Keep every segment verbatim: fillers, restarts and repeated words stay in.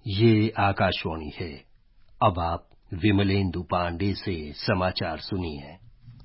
ये आकाशवाणी है। अब आप विमलेंदु पांडे से समाचार सुनिए।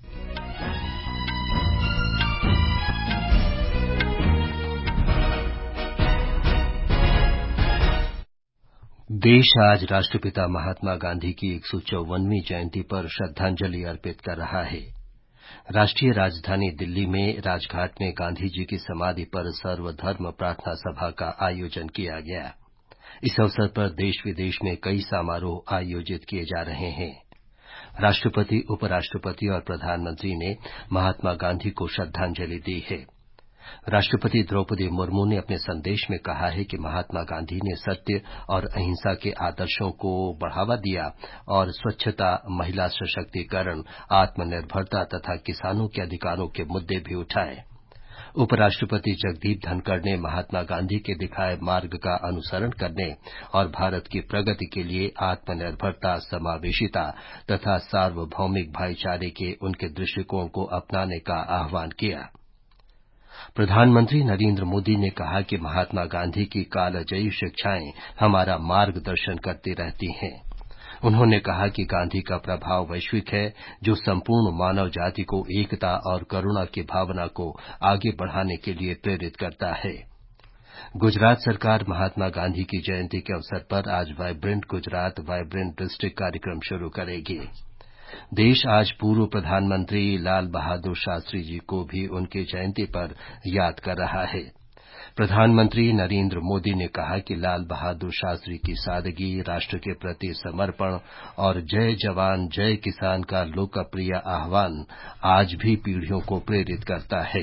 देश आज राष्ट्रपिता महात्मा गांधी की एक सौ चौवनवीं जयंती पर श्रद्धांजलि अर्पित कर रहा है। राष्ट्रीय राजधानी दिल्ली में राजघाट में गांधी जी की समाधि पर सर्वधर्म प्रार्थना सभा का आयोजन किया गया। इस अवसर पर देश विदेश में कई समारोह आयोजित किए जा रहे हैं। राष्ट्रपति, उपराष्ट्रपति और प्रधानमंत्री ने महात्मा गांधी को श्रद्धांजलि दी है। राष्ट्रपति द्रौपदी मुर्मू ने अपने संदेश में कहा है कि महात्मा गांधी ने सत्य और अहिंसा के आदर्शों को बढ़ावा दिया और स्वच्छता, महिला सशक्तिकरण, आत्मनिर्भरता तथा किसानों के अधिकारों के मुद्दे भी उठाए। उपराष्ट्रपति जगदीप धनखड़ ने महात्मा गांधी के दिखाए मार्ग का अनुसरण करने और भारत की प्रगति के लिए आत्मनिर्भरता, समावेशिता तथा सार्वभौमिक भाईचारे के उनके दृष्टिकोण को अपनाने का आह्वान किया। प्रधानमंत्री नरेंद्र मोदी ने कहा कि महात्मा गांधी की कालजयी शिक्षाएं हमारा मार्गदर्शन करती रहती हैं। उन्होंने कहा कि गांधी का प्रभाव वैश्विक है, जो संपूर्ण मानव जाति को एकता और करुणा की भावना को आगे बढ़ाने के लिए प्रेरित करता है। गुजरात सरकार महात्मा गांधी की जयंती के अवसर पर आज वाइब्रेंट गुजरात, वाइब्रेंट डिस्ट्रिक्ट कार्यक्रम शुरू करेगी। देश आज पूर्व प्रधानमंत्री लाल बहादुर शास्त्री जी को भी उनकी जयंती पर याद कर रहा है। प्रधानमंत्री नरेंद्र मोदी ने कहा कि लाल बहादुर शास्त्री की सादगी, राष्ट्र के प्रति समर्पण और जय जवान जय किसान का लोकप्रिय आह्वान आज भी पीढ़ियों को प्रेरित करता है।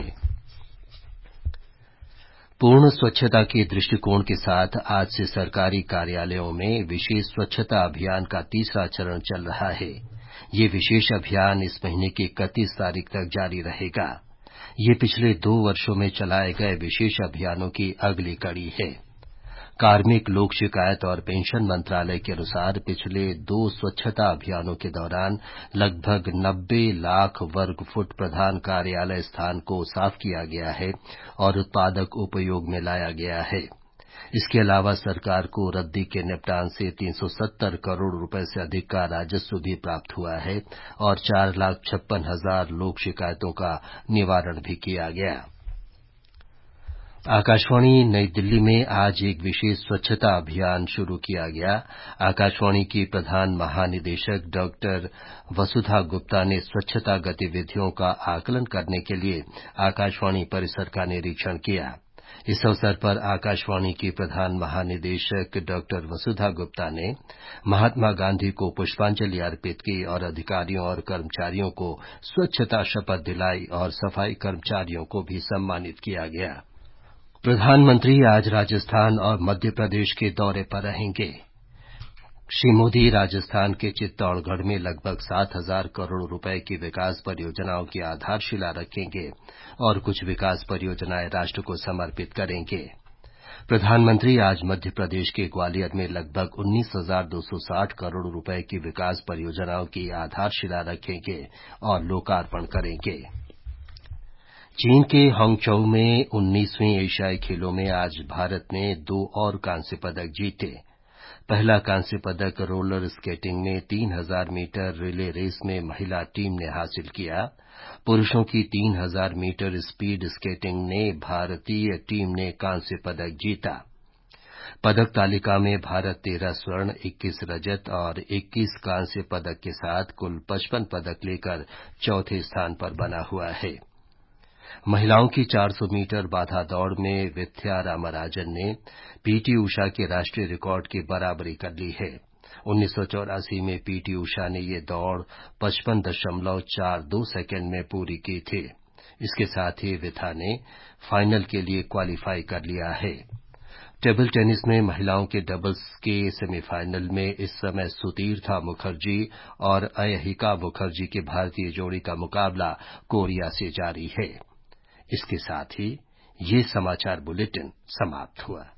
पूर्ण स्वच्छता के दृष्टिकोण के साथ आज से सरकारी कार्यालयों में विशेष स्वच्छता अभियान का तीसरा चरण चल रहा है। ये विशेष अभियान इस महीने की इकतीस तारीख तक जारी रहेगा। ये पिछले दो वर्षों में चलाए गए विशेष अभियानों की अगली कड़ी है। कार्मिक, लोक शिकायत और पेंशन मंत्रालय के अनुसार पिछले दो स्वच्छता अभियानों के दौरान लगभग नब्बे लाख वर्ग फुट प्रधान कार्यालय स्थान को साफ किया गया है और उत्पादक उपयोग में लाया गया है। इसके अलावा सरकार को रद्दी के निपटान से तीन सौ सत्तर करोड़ रुपए से अधिक का राजस्व भी प्राप्त हुआ है और चार लाख छप्पन हजार लोक शिकायतों का निवारण भी किया गया। आकाशवाणी नई दिल्ली में आज एक विशेष स्वच्छता अभियान शुरू किया गया। आकाशवाणी की प्रधान महानिदेशक डॉक्टर वसुधा गुप्ता ने स्वच्छता गतिविधियों का आकलन करने के लिए आकाशवाणी परिसर का निरीक्षण किया। इस अवसर पर आकाशवाणी की प्रधान महानिदेशक डॉक्टर वसुधा गुप्ता ने महात्मा गांधी को पुष्पांजलि अर्पित की और अधिकारियों और कर्मचारियों को स्वच्छता शपथ दिलाई और सफाई कर्मचारियों को भी सम्मानित किया गया। प्रधानमंत्री आज राजस्थान और मध्य प्रदेश के दौरे पर रहेंगे। श्री मोदी राजस्थान के चित्तौड़गढ़ में लगभग सात हजार करोड़ रुपए की विकास परियोजनाओं की आधारशिला रखेंगे और कुछ विकास परियोजनाएं राष्ट्र को समर्पित करेंगे। प्रधानमंत्री आज मध्य प्रदेश के ग्वालियर में लगभग उन्नीस हजार दो सौ साठ करोड़ रुपए की विकास परियोजनाओं की आधारशिला रखेंगे और लोकार्पण करेंगे। चीन के हांगझोउ में उन्नीसवीं एशियाई खेलों में आज भारत ने दो और कांस्य पदक जीते। पहला कांस्य पदक रोलर स्केटिंग में तीन हजार मीटर रिले रेस में महिला टीम ने हासिल किया। पुरुषों की तीन हजार मीटर स्पीड स्केटिंग में भारतीय टीम ने कांस्य पदक जीता। पदक तालिका में भारत तेरह स्वर्ण, इक्कीस रजत और इक्कीस कांस्य पदक के साथ कुल पचपन पदक लेकर चौथे स्थान पर बना हुआ है। महिलाओं की चार सौ मीटर बाधा दौड़ में विद्या रामराजन ने पीटी उषा के राष्ट्रीय रिकॉर्ड की बराबरी कर ली है। उन्नीस सौ चौरासी में पीटी उषा ने ये दौड़ पचपन दशमलव चार दो सेकेंड में पूरी की थी। इसके साथ ही विद्या ने फाइनल के लिए क्वालीफाई कर लिया है। टेबल टेनिस में महिलाओं के डबल्स के सेमीफाइनल में इस समय सुतीर्था मुखर्जी और अयहिका मुखर्जी की भारतीय जोड़ी का मुकाबला कोरिया से जारी है। इसके साथ ही ये समाचार बुलेटिन समाप्त हुआ।